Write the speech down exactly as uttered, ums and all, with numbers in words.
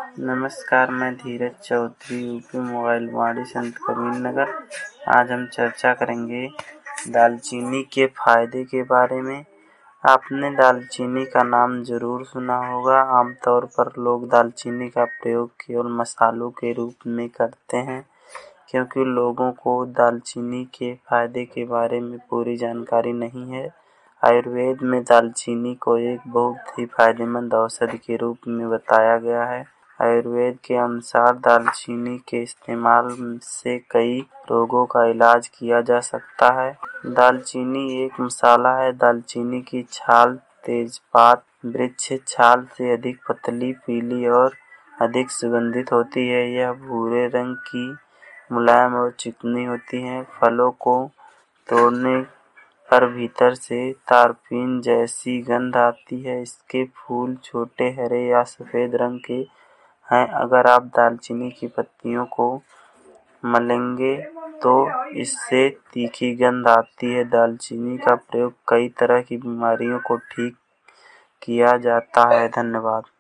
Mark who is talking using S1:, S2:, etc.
S1: नमस्कार, मैं Dheeraj Chaudhary, UP mobile Vani, Sant Kabir नगर। आज हम चर्चा करेंगे दालचीनी के फायदे के बारे में। आपने दालचीनी का नाम जरूर सुना होगा। आमतौर पर लोग दालचीनी का प्रयोग केवल मसालों के रूप में करते हैं, क्योंकि लोगों को दालचीनी के फायदे के बारे में पूरी जानकारी नहीं है। आयुर्वेद में दालचीनी को एक बहुत ही फायदेमंद औषधि के रूप में बताया गया है। आयुर्वेद के अनुसार दालचीनी के इस्तेमाल से कई रोगों का इलाज किया जा सकता है। दालचीनी एक मसाला है। दालचीनी की छाल तेजपात वृक्ष छाल से अधिक पतली, पीली और अधिक सुगंधित होती है। यह भूरे रंग की, मुलायम और चिकनी होती है। फलों को तोड़ने पर भीतर से तारपीन जैसी गंध आती है। इसके फूल छोटे, हरे या सफेद रंग के हैं। अगर आप दालचीनी की पत्तियों को मलेंगे तो इससे तीखी गंध आती है। दालचीनी का प्रयोग कई तरह की बीमारियों को ठीक किया जाता है। धन्यवाद।